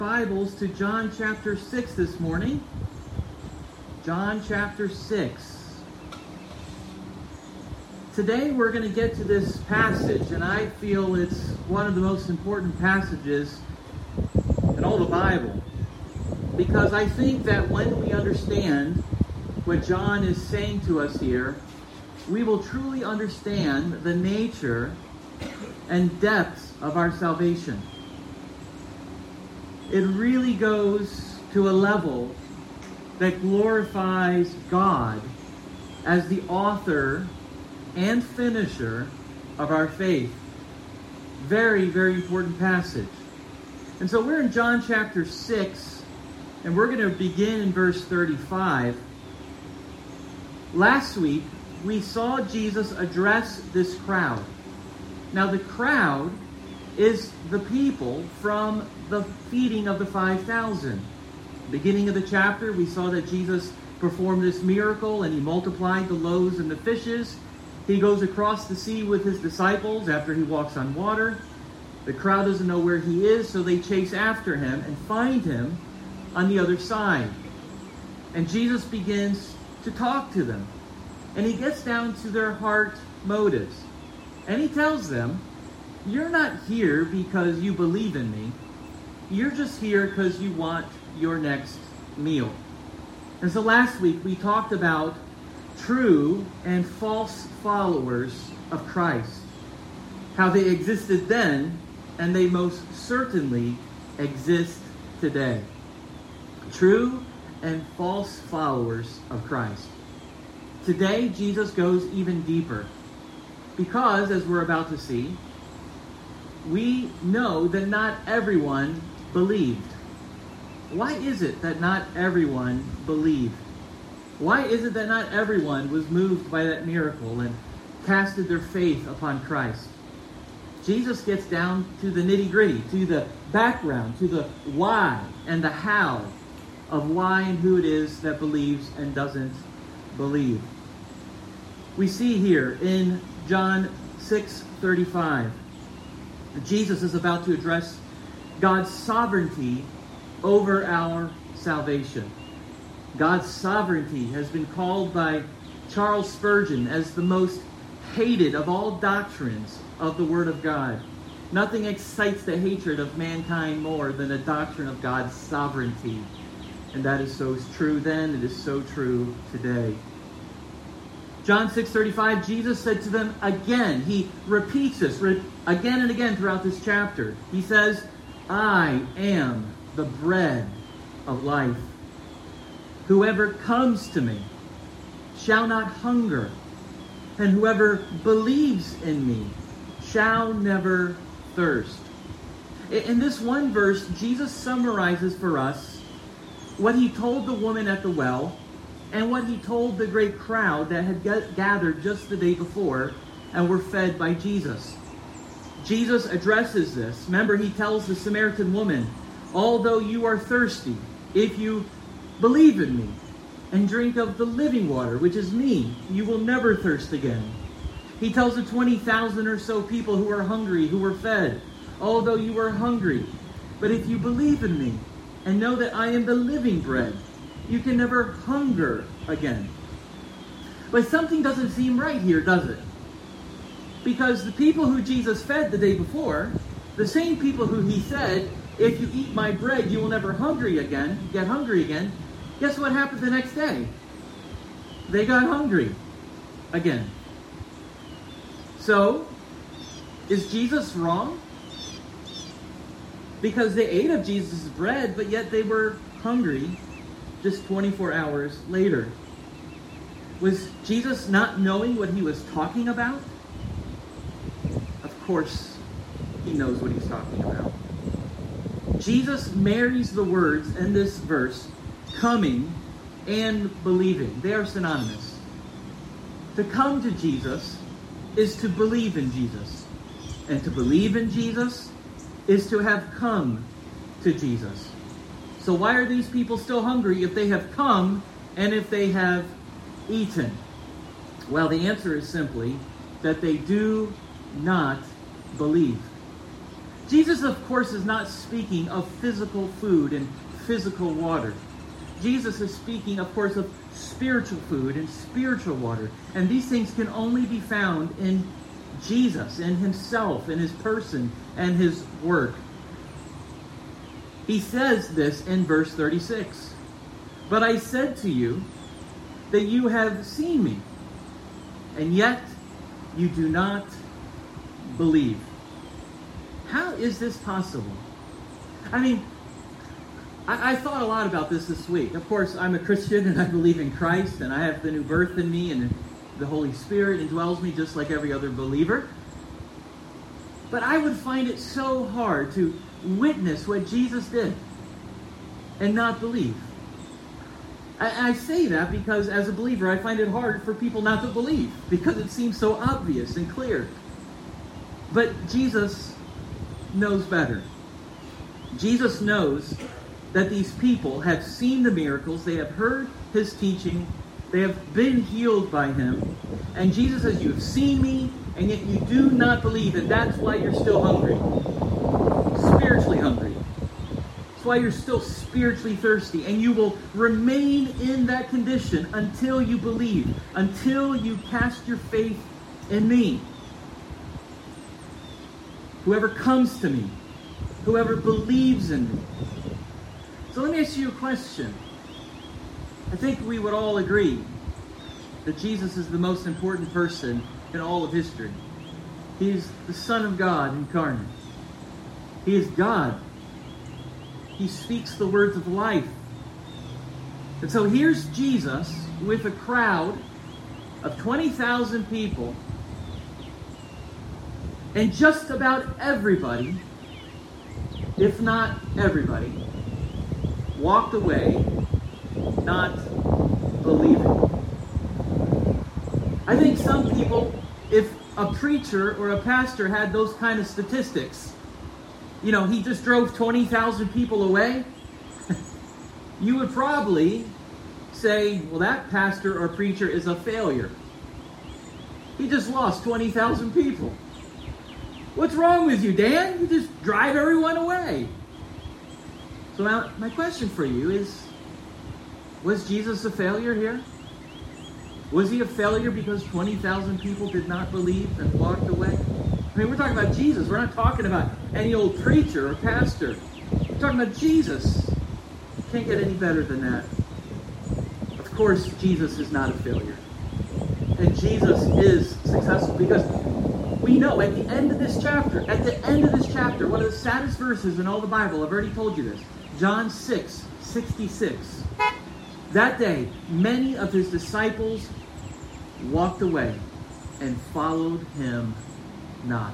Bibles to John chapter 6 this morning. John chapter 6. Today we're going to get to this passage, and I feel it's one of the most important passages in all the Bible, because I think that when we understand what John is saying to us here, we will truly understand the nature and depths of our salvation. It really goes to a level that glorifies God as the author and finisher of our faith. Very, very important passage. And so we're in John chapter 6, and we're going to begin in verse 35. Last week, we saw Jesus address this crowd. Now, the crowd is the people from the feeding of the 5,000. Beginning of the chapter, we saw that Jesus performed this miracle and he multiplied the loaves and the fishes. He goes across the sea with his disciples after he walks on water. The crowd doesn't know where he is, so they chase after him and find him on the other side. And Jesus begins to talk to them. And he gets down to their heart motives. And he tells them, you're not here because you believe in me. You're just here because you want your next meal. And so last week we talked about true and false followers of Christ. How they existed then, and they most certainly exist today. True and false followers of Christ. Today, Jesus goes even deeper. Because, as we're about to see, we know that not everyone believed. Why is it that not everyone believed? Why is it that not everyone was moved by that miracle and casted their faith upon Christ? Jesus gets down to the nitty-gritty, to the background, to the why and the how of why and who it is that believes and doesn't believe. We see here in John 6:35, Jesus is about to address God's sovereignty over our salvation. God's sovereignty has been called by Charles Spurgeon as the most hated of all doctrines of the Word of God. Nothing excites the hatred of mankind more than a doctrine of God's sovereignty. And that is so true then, it is so true today. John 6:35, Jesus said to them again, he repeats this again and again throughout this chapter. He says, I am the bread of life. Whoever comes to me shall not hunger, and whoever believes in me shall never thirst. In this one verse, Jesus summarizes for us what he told the woman at the well and what he told the great crowd that had gathered just the day before and were fed by Jesus. Jesus addresses this. Remember, he tells the Samaritan woman, although you are thirsty, if you believe in me and drink of the living water, which is me, you will never thirst again. He tells the 20,000 or so people who are hungry, who were fed, although you are hungry, but if you believe in me and know that I am the living bread, you can never hunger again. But something doesn't seem right here, does it? Because the people who Jesus fed the day before, the same people who he said, if you eat my bread, you will never get hungry again, guess what happened the next day? They got hungry again. So, is Jesus wrong? Because they ate of Jesus' bread, but yet they were hungry just 24 hours later. Was Jesus not knowing what he was talking about? Of course, he knows what he's talking about. Jesus marries the words in this verse, coming and believing. They are synonymous. To come to Jesus is to believe in Jesus. And to believe in Jesus is to have come to Jesus. So why are these people still hungry if they have come and if they have eaten? Well, the answer is simply that they do not believe. Jesus, of course, is not speaking of physical food and physical water. Jesus is speaking, of course, of spiritual food and spiritual water. And these things can only be found in Jesus, in himself, in his person, and his work. He says this in verse 36. But I said to you that you have seen me, and yet you do not believe. How is this possible? I mean, I thought a lot about this week. Of course, I'm a Christian and I believe in Christ and I have the new birth in me and the Holy Spirit indwells me just like every other believer. But I would find it so hard to witness what Jesus did and not believe. I say that because as a believer, I find it hard for people not to believe because it seems so obvious and clear. But Jesus knows better. Jesus knows that these people have seen the miracles, they have heard his teaching, they have been healed by him. And Jesus says, you have seen me, and yet you do not believe, and that's why you're still hungry. Spiritually hungry. That's why you're still spiritually thirsty, and you will remain in that condition until you believe, until you cast your faith in me. Whoever comes to me, whoever believes in me. So let me ask you a question. I think we would all agree that Jesus is the most important person in all of history. He is the Son of God incarnate. He is God. He speaks the words of life. And so here's Jesus with a crowd of 20,000 people, and just about everybody, if not everybody, walked away not believing. I think some people, if a preacher or a pastor had those kind of statistics, he just drove 20,000 people away, you would probably say, well, that pastor or preacher is a failure. He just lost 20,000 people. What's wrong with you, Dan? You just drive everyone away. So now, my question for you is, was Jesus a failure here? Was he a failure because 20,000 people did not believe and walked away? I mean, we're talking about Jesus. We're not talking about any old preacher or pastor. We're talking about Jesus. Can't get any better than that. Of course, Jesus is not a failure. And Jesus is successful because we know at the end of this chapter, one of the saddest verses in all the Bible, I've already told you this, John 6:66. That day, many of his disciples walked away and followed him not.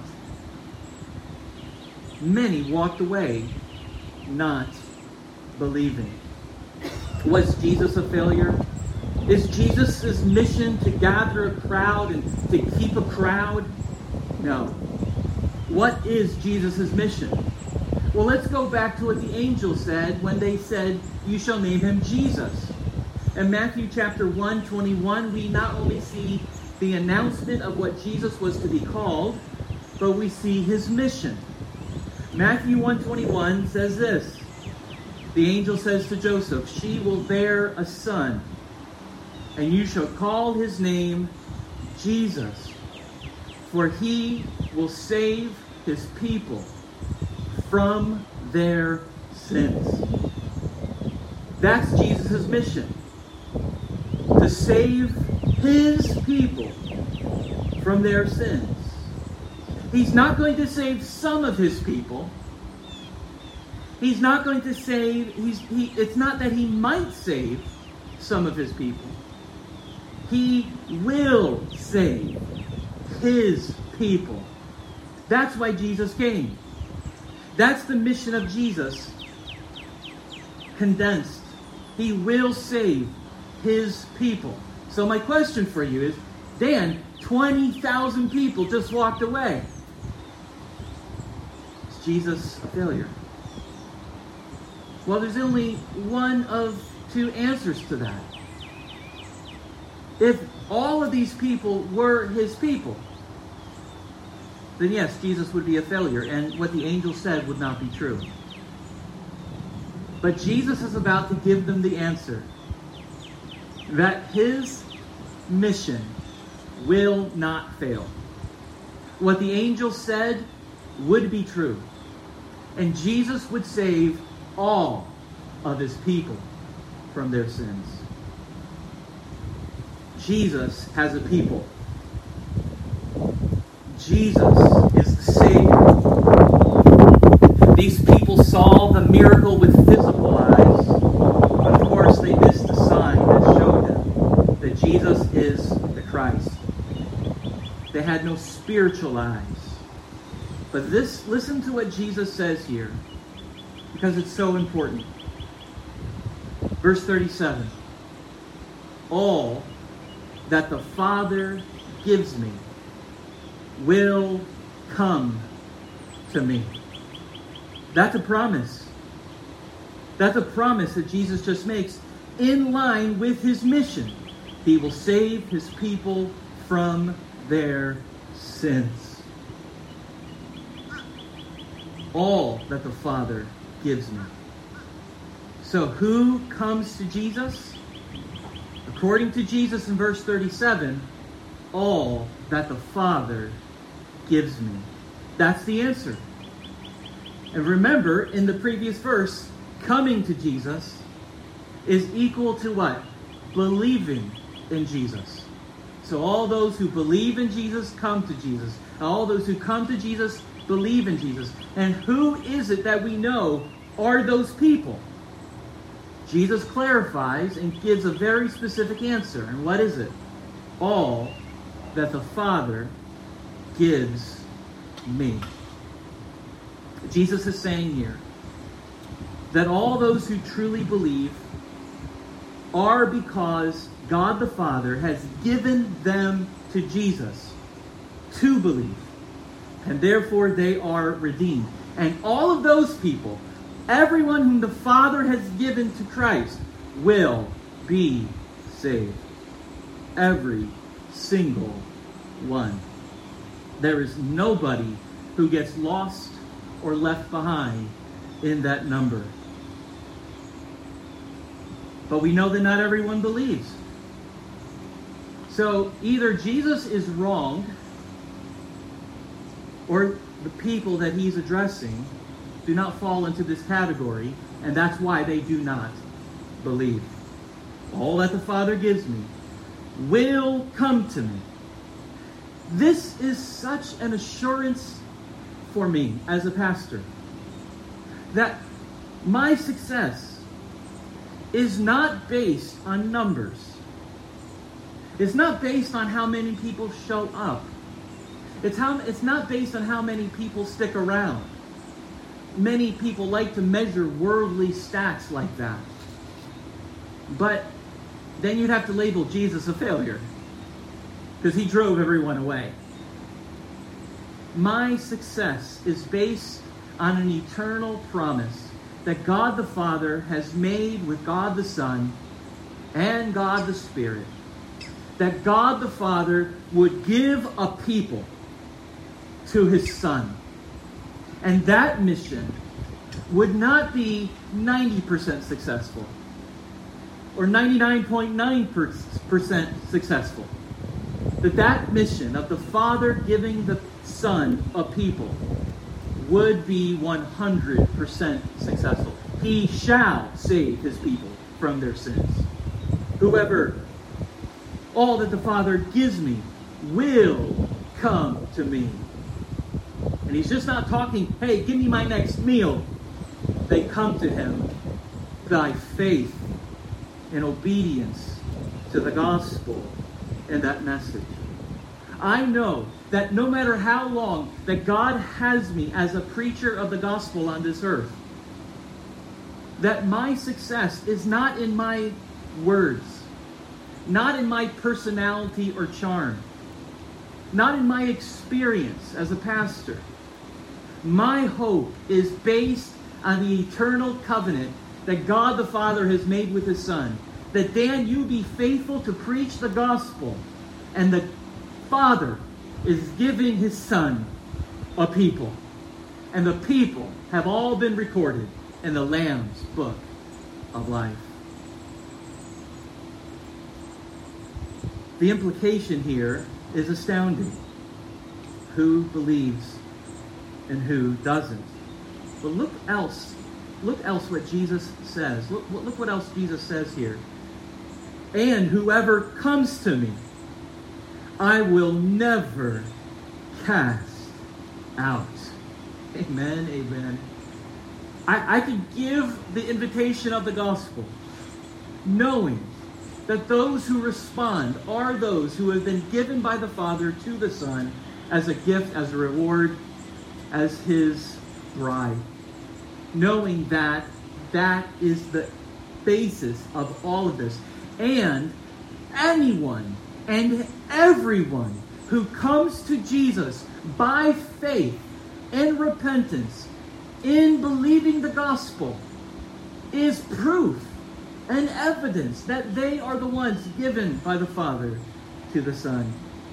Many walked away not believing. Was Jesus a failure? Is Jesus' mission to gather a crowd and to keep a crowd? No. What is Jesus' mission? Well, let's go back to what the angels said when they said, you shall name him Jesus. In Matthew chapter 1:21, we not only see the announcement of what Jesus was to be called, but we see his mission. Matthew 1:21 says this. The angel says to Joseph, she will bear a son, and you shall call his name Jesus, for he will save his people from their sins. That's Jesus' mission. To save his people from their sins. He's not going to save some of his people. He's not going to save, it's not that he might save some of his people. He will save his people. That's why Jesus came. That's the mission of Jesus condensed. He will save his people. So my question for you is, Dan, 20,000 people just walked away. Is Jesus a failure? Well, there's only one of two answers to that. If all of these people were his people, then yes, Jesus would be a failure, and what the angel said would not be true. But Jesus is about to give them the answer that his mission will not fail. What the angel said would be true, and Jesus would save all of his people from their sins. Jesus has a people. Jesus is the Savior. These people saw the miracle with physical eyes, but of course they missed the sign that showed them that Jesus is the Christ. They had no spiritual eyes. But listen to what Jesus says here, because it's so important. Verse 37. All that the Father gives me will come to me. That's a promise. That's a promise that Jesus just makes in line with his mission. He will save his people from their sins. All that the Father gives me. So who comes to Jesus? According to Jesus in verse 37, all that the Father gives me. That's the answer. And remember, in the previous verse, coming to Jesus is equal to what? Believing in Jesus. So all those who believe in Jesus come to Jesus. All those who come to Jesus believe in Jesus. And who is it that we know are those people? Jesus clarifies and gives a very specific answer. And what is it? All that the Father gives me. Jesus is saying here that all those who truly believe are because God the Father has given them to Jesus to believe. And therefore they are redeemed. And all of those people, everyone whom the Father has given to Christ, will be saved. Every single one. There is nobody who gets lost or left behind in that number. But we know that not everyone believes. So either Jesus is wrong, or the people that he's addressing do not fall into this category, and that's why they do not believe. All that the Father gives me will come to me. This is such an assurance for me as a pastor, that my success is not based on numbers. It's not based on how many people show up. It's not based on how many people stick around. Many people like to measure worldly stats like that. But then you'd have to label Jesus a failure, because he drove everyone away. My success is based on an eternal promise that God the Father has made with God the Son and God the Spirit. That God the Father would give a people to his Son. And that mission would not be 90% successful or 99.9% successful. That mission of the Father giving the Son a people would be 100% successful. He shall save his people from their sins. All that the Father gives me will come to me. And he's just not talking, hey, give me my next meal. They come to him by faith and obedience to the gospel and that message. I know that no matter how long that God has me as a preacher of the gospel on this earth, that my success is not in my words, not in my personality or charm, not in my experience as a pastor. My hope is based on the eternal covenant that God the Father has made with his Son. That Dan, you be faithful to preach the gospel, and the Father is giving his Son a people. And the people have all been recorded in the Lamb's book of life. The implication here is astounding. Who believes and who doesn't? But look else what Jesus says. Look what else Jesus says here. And whoever comes to me, I will never cast out. Amen, amen. I can give the invitation of the gospel, knowing that those who respond are those who have been given by the Father to the Son as a gift, as a reward, as his bride. Knowing that that is the basis of all of this. And anyone and everyone who comes to Jesus by faith and repentance in believing the gospel is proof and evidence that they are the ones given by the Father to the Son.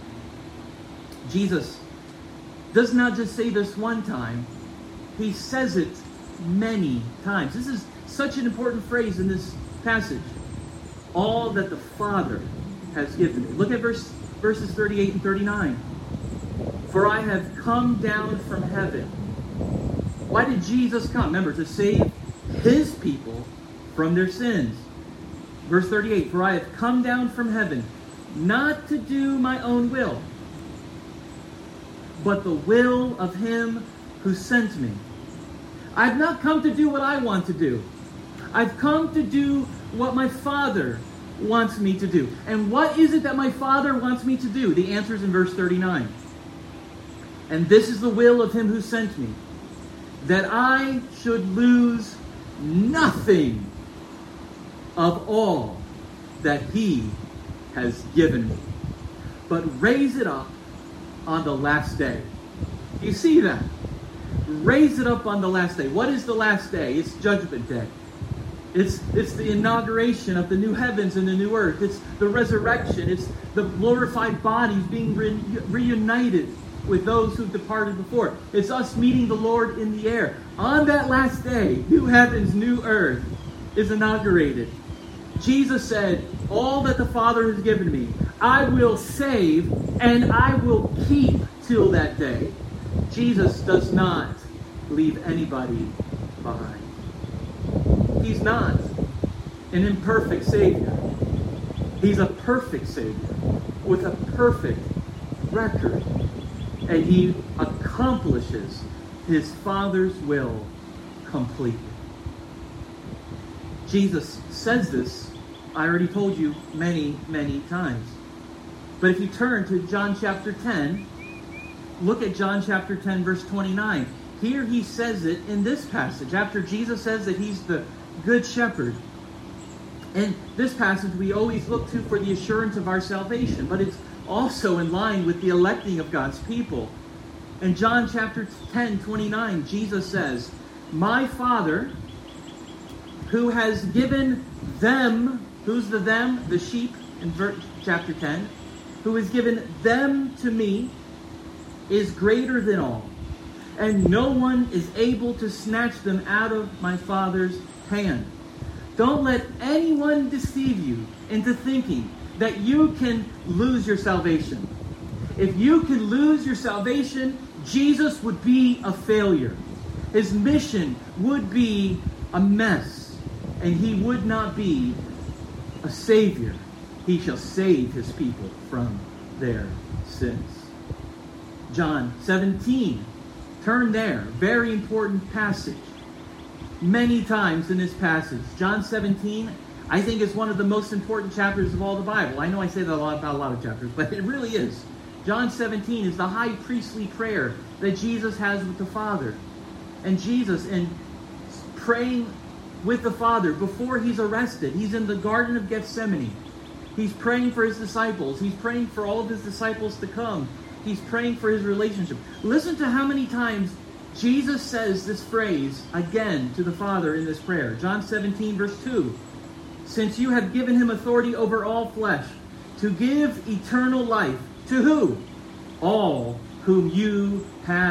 Jesus does not just say this one time. He says it many times. This is such an important phrase in this passage. All that the Father has given me. Look at verses 38 and 39. For I have come down from heaven. Why did Jesus come? Remember, to save his people from their sins. Verse 38, for I have come down from heaven, not to do my own will, but the will of him who sent me. I've not come to do what I want to do. I've come to do what my Father wants me to do. And what is it that my Father wants me to do? The answer is in verse 39. And this is the will of him who sent me, that I should lose nothing of all that he has given me, but raise it up on the last day. You see that? Raise it up on the last day. What is the last day? It's Judgment Day. It's the inauguration of the new heavens and the new earth. It's the resurrection. It's the glorified bodies being reunited with those who've departed before. It's us meeting the Lord in the air. On that last day, new heavens, new earth is inaugurated. Jesus said, all that the Father has given me, I will save and I will keep till that day. Jesus does not leave anybody behind. He's not an imperfect Savior. He's a perfect Savior with a perfect record. And he accomplishes his Father's will completely. Jesus says this, I already told you many, many times. But if you turn to John chapter 10, look at John chapter 10, verse 29. Here he says it in this passage, after Jesus says that he's the good shepherd. And this passage we always look to for the assurance of our salvation, but it's also in line with the electing of God's people. In John chapter 10, 29, Jesus says, my Father, who has given them, who's the them? The sheep in chapter 10, who has given them to me, is greater than all, and no one is able to snatch them out of my Father's hand. Don't let anyone deceive you into thinking that you can lose your salvation. If you can lose your salvation, Jesus would be a failure. His mission would be a mess, and he would not be a Savior. He shall save his people from their sins. John 17. Turn there. Very important passage. Many times in this passage. John 17, I think, is one of the most important chapters of all the Bible. I know I say that a lot about a lot of chapters, but it really is. John 17 is the high priestly prayer that Jesus has with the Father. And Jesus, in praying with the Father before he's arrested, he's in the Garden of Gethsemane. He's praying for his disciples. He's praying for all of his disciples to come. He's praying for his relationship. Listen to how many times Jesus says this phrase again to the Father in this prayer. John 17, verse 2. Since you have given him authority over all flesh, to give eternal life to who? All whom you have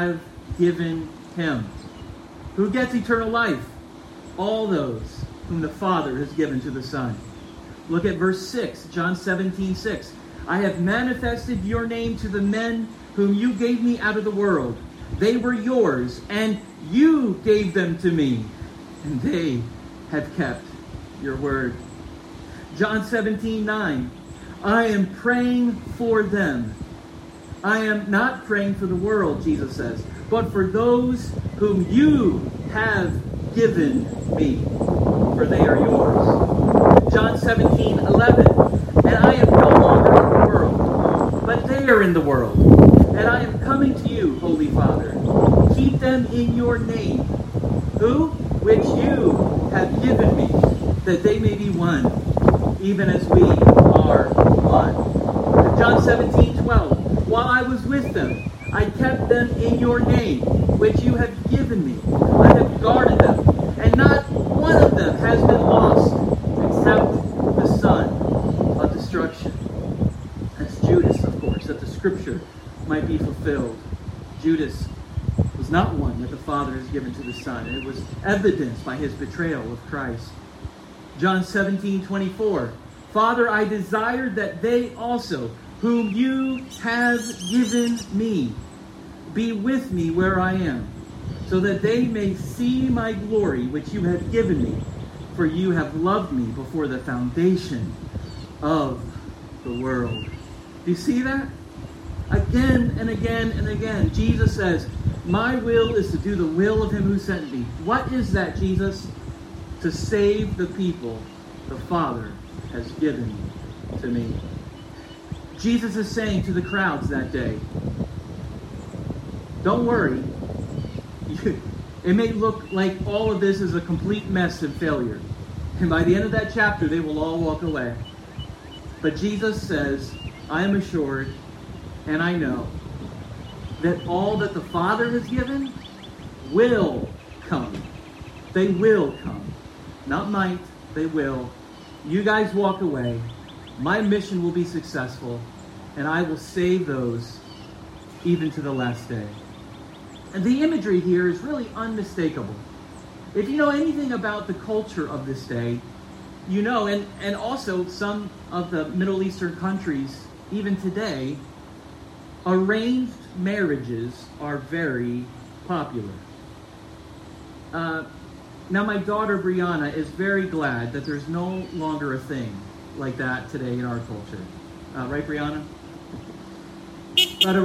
given him. Who gets eternal life? All those whom the Father has given to the Son. Look at verse 6, John 17:6. I have manifested your name to the men whom you gave me out of the world. They were yours, and you gave them to me, and they have kept your word. John 17:9. I am praying for them. I am not praying for the world, Jesus says, but for those whom you have given me, for they are yours. John 17:11. And I am no longer in the world, but they are in the world. And I am coming to you, Holy Father. Keep them in your name, who? Which you have given me, that they may be one, even as we are one. John 17:12. While I was with them, I kept them in your name, which you have given me. I have guarded them, and not one of them has been lost, except the son of destruction. That's Judas, of course, that the scripture might be fulfilled. Judas was not one that the Father has given to the Son. It was evidenced by his betrayal of Christ. John 17:24. Father, I desire that they also, whom you have given me, be with me where I am, so that they may see my glory which you have given me, for you have loved me before the foundation of the world. Do you see that? Again and again and again, Jesus says, my will is to do the will of him who sent me. What is that, Jesus? To save the people the Father has given to me. Jesus is saying to the crowds that day, don't worry. It may look like all of this is a complete mess and failure. And by the end of that chapter, they will all walk away. But Jesus says, I am assured, and I know, that all that the Father has given will come. They will come. Not might, they will. You guys walk away. My mission will be successful, and I will save those even to the last day. And the imagery here is really unmistakable. If you know anything about the culture of this day, you know, and also some of the Middle Eastern countries, even today, arranged marriages are very popular. Now, my daughter Brianna is very glad that there's no longer a thing like that today in our culture. Right, Brianna? But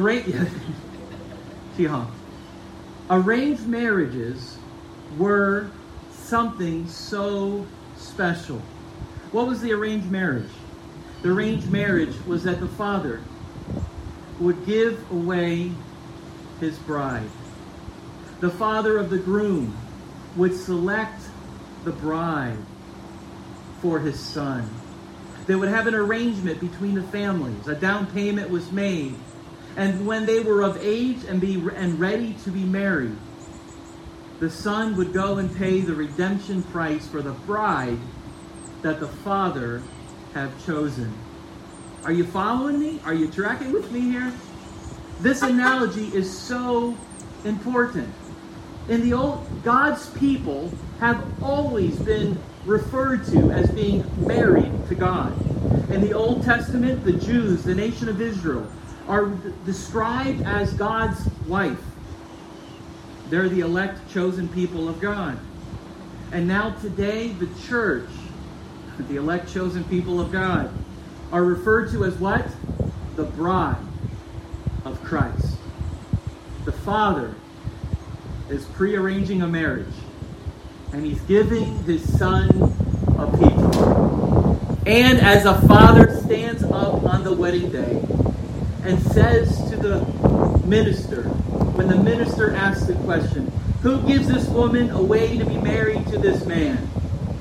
arranged marriages were something so special. What was the arranged marriage? The arranged marriage was that the father would give away his bride. The father of the groom would select the bride for his son. They would have an arrangement between the families. A down payment was made. And when they were of age and ready to be married, the son would go and pay the redemption price for the bride that the father had chosen. Are you following me? Are you tracking with me here? This analogy is so important. In the old, God's people have always been referred to as being married to God. In the Old Testament, the Jews, the nation of Israel, are described as God's wife. They're the elect, chosen people of God. And now today, the church, the elect, chosen people of God, are referred to as what? The bride of Christ. The Father is prearranging a marriage, and he's giving his son a people. And as a father stands up on the wedding day and says to the minister, when the minister asks the question, who gives this woman away to be married to this man?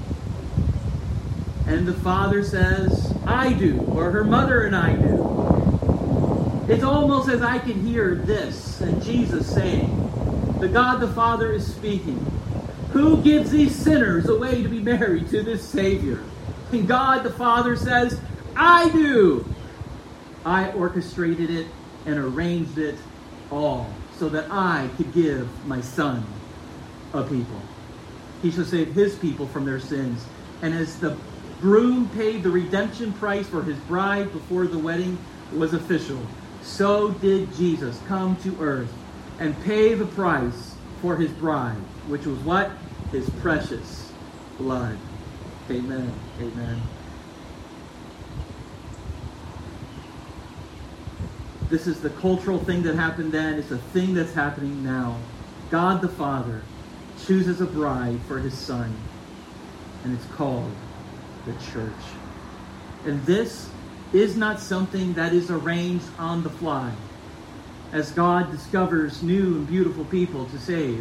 And the father says, I do, or her mother and I do. It's almost as I can hear this, and Jesus saying, the God the Father is speaking. Who gives these sinners away to be married to this Savior? And God the Father says, I do. I orchestrated it and arranged it all. so that I could give my son a people. He shall save his people from their sins. And as the groom paid the redemption price for his bride before the wedding was official, so did Jesus come to earth and pay the price for his bride, which was what? His precious blood. Amen. Amen. This is the cultural thing that happened then. It's a thing that's happening now. God the Father chooses a bride for his son, and it's called the church. And this is not something that is arranged on the fly as God discovers new and beautiful people to save.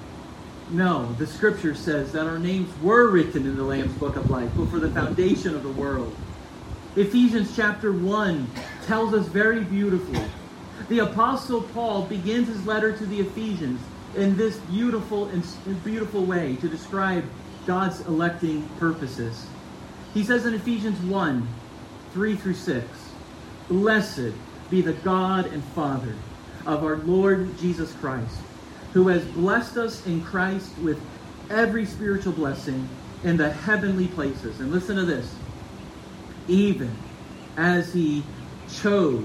No, the scripture says that our names were written in the Lamb's Book of Life before the foundation of the world. Ephesians chapter 1 tells us very beautifully. The Apostle Paul begins his letter to the Ephesians in this beautiful way to describe God's electing purposes. He says in Ephesians 1, 3 through 6, "Blessed be the God and Father of our Lord Jesus Christ, who has blessed us in Christ with every spiritual blessing in the heavenly places." And listen to this. "Even as he chose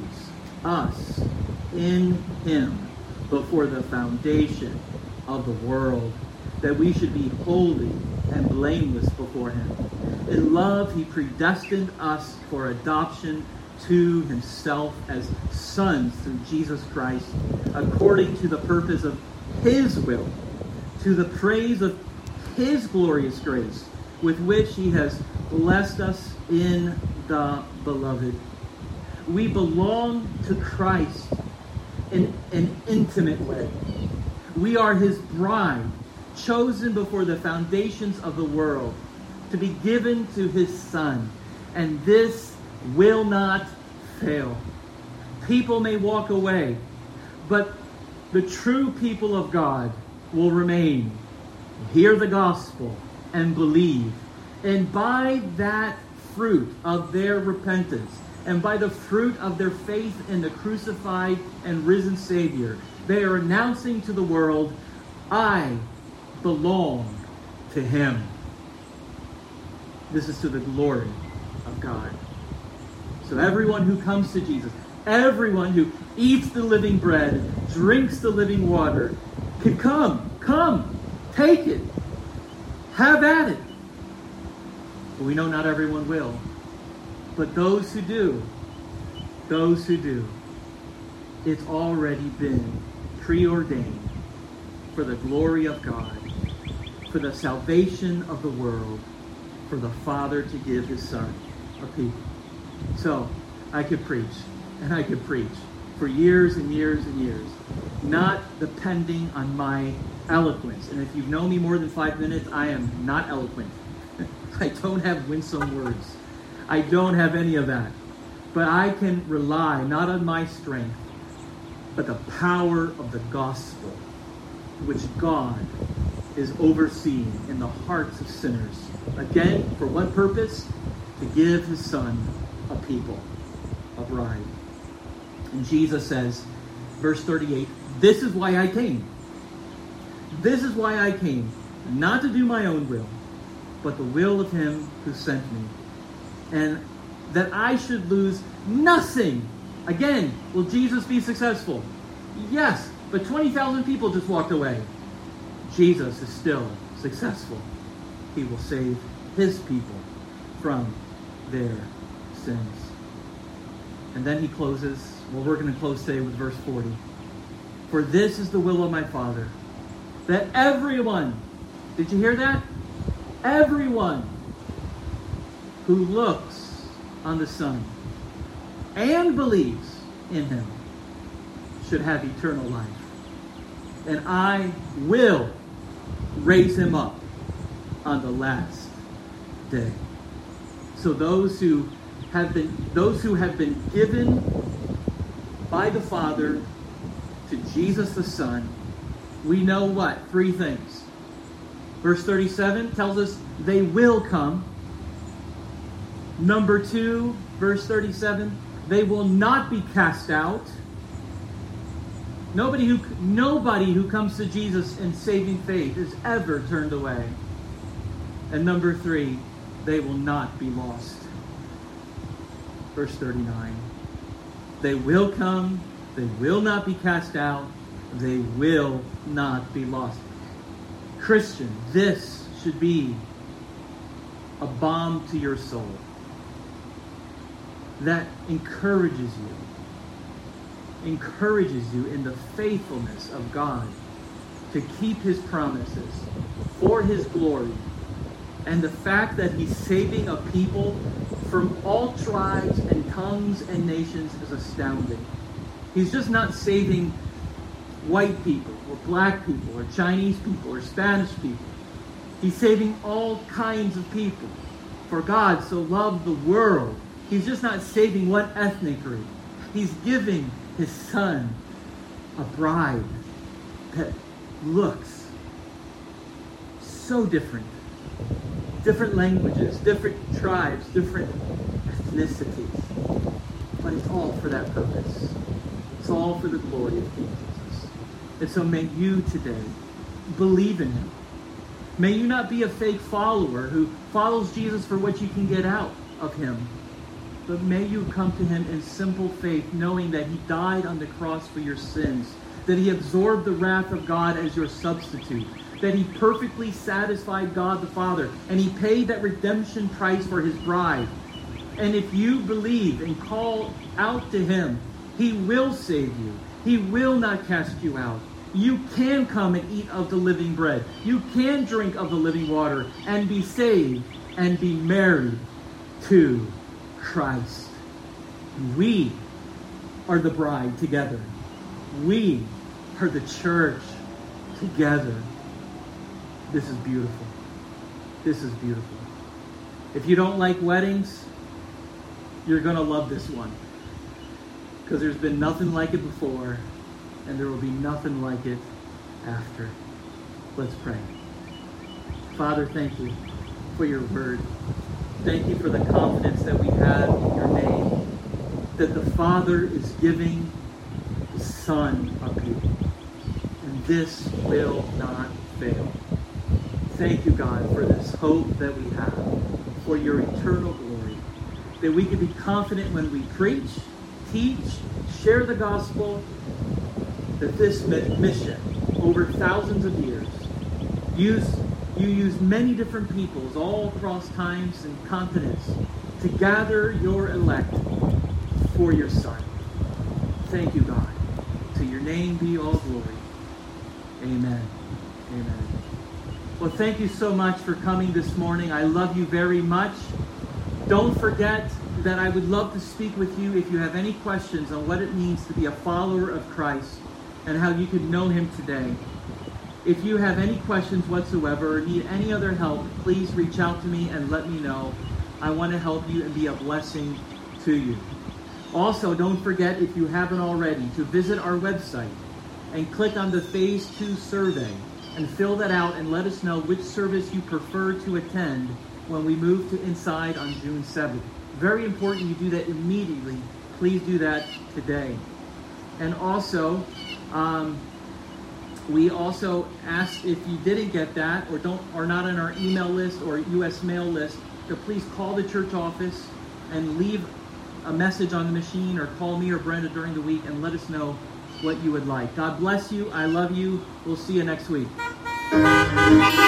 us in him before the foundation of the world, that we should be holy and blameless before him. In love he predestined us for adoption to himself as sons through Jesus Christ, according to the purpose of his will, to the praise of his glorious grace, with which he has blessed us in the beloved." We belong to Christ in an intimate way. We are his bride, chosen before the foundations of the world, to be given to his son. And this will not fail. People may walk away, but the true people of God will remain, hear the gospel, and believe. And by that fruit of their repentance, and by the fruit of their faith in the crucified and risen Savior, they are announcing to the world, "I belong to him." This is to the glory of God. So everyone who comes to Jesus, everyone who eats the living bread, drinks the living water, can come, take it, have at it. But we know not everyone will. But those who do, it's already been preordained for the glory of God, for the salvation of the world, for the Father to give his Son a people. So, I could preach, and I could preach for years and years and years, not depending on my eloquence. And if you've known me more than 5 minutes, I am not eloquent. I don't have winsome words. I don't have any of that. But I can rely not on my strength, but the power of the gospel, which God is overseeing in the hearts of sinners. Again, for what purpose? To give his Son a people, a bride. And Jesus says, verse 38, "This is why I came. This is why I came, not to do my own will, but the will of him who sent me. And that I should lose nothing." Again, will Jesus be successful? Yes, but 20,000 people just walked away. Jesus is still successful. He will save his people from their sins. And then he closes, well, we're going to close today with verse 40. "For this is the will of my Father, that everyone," did you hear that? "Everyone who looks on the Son and believes in him should have eternal life. And I will raise him up on the last day." So those who have been given by the Father to Jesus the Son, we know what? 3 things. Verse 37 tells us they will come. Number 2, verse 37, they will not be cast out. Nobody who comes to Jesus in saving faith is ever turned away. And number 3, they will not be lost. Verse 39. They will come, they will not be cast out, they will not be lost. Christian, this should be a balm to your soul that encourages you in the faithfulness of God to keep his promises for his glory. And the fact that he's saving a people from all tribes and tongues and nations is astounding. He's just not saving white people or black people or Chinese people or Spanish people. He's saving all kinds of people. For God so loved the world. He's just not saving one ethnic group. He's giving his son a bride that looks so different. Different languages, different tribes, different ethnicities. But it's all for that purpose. It's all for the glory of King Jesus. And so may you today believe in him. May you not be a fake follower who follows Jesus for what you can get out of him. But may you come to him in simple faith, knowing that he died on the cross for your sins, that he absorbed the wrath of God as your substitute, that he perfectly satisfied God the Father, and he paid that redemption price for his bride. And if you believe and call out to him, he will save you. He will not cast you out. You can come and eat of the living bread. You can drink of the living water and be saved and be married to Christ. We are the bride together. We are the church together. This is beautiful. This is beautiful. If you don't like weddings, you're going to love this one. Because there's been nothing like it before, and there will be nothing like it after. Let's pray. Father, thank you for your word. Thank you for the confidence that we have in your name, that the Father is giving the Son a people. And this will not fail. Thank you, God, for this hope that we have, for your eternal glory, that we can be confident when we preach, teach, share the gospel, that this mission, over thousands of years, you use many different peoples all across times and continents to gather your elect for your Son. Thank you, God. To your name be all glory. Amen. Amen. Well, thank you so much for coming this morning. I love you very much. Don't forget that I would love to speak with you if you have any questions on what it means to be a follower of Christ and how you could know him today. If you have any questions whatsoever or need any other help, please reach out to me and let me know. I want to help you and be a blessing to you. Also, don't forget, if you haven't already, to visit our website and click on the Phase 2 survey and fill that out and let us know which service you prefer to attend when we move to Inside on June 7th. Very important you do that immediately. Please do that today. And also, we also asked, if you didn't get that or are not on our email list or U.S. mail list, to please call the church office and leave a message on the machine, or call me or Brenda during the week and let us know what you would like. God bless you. I love you. We'll see you next week.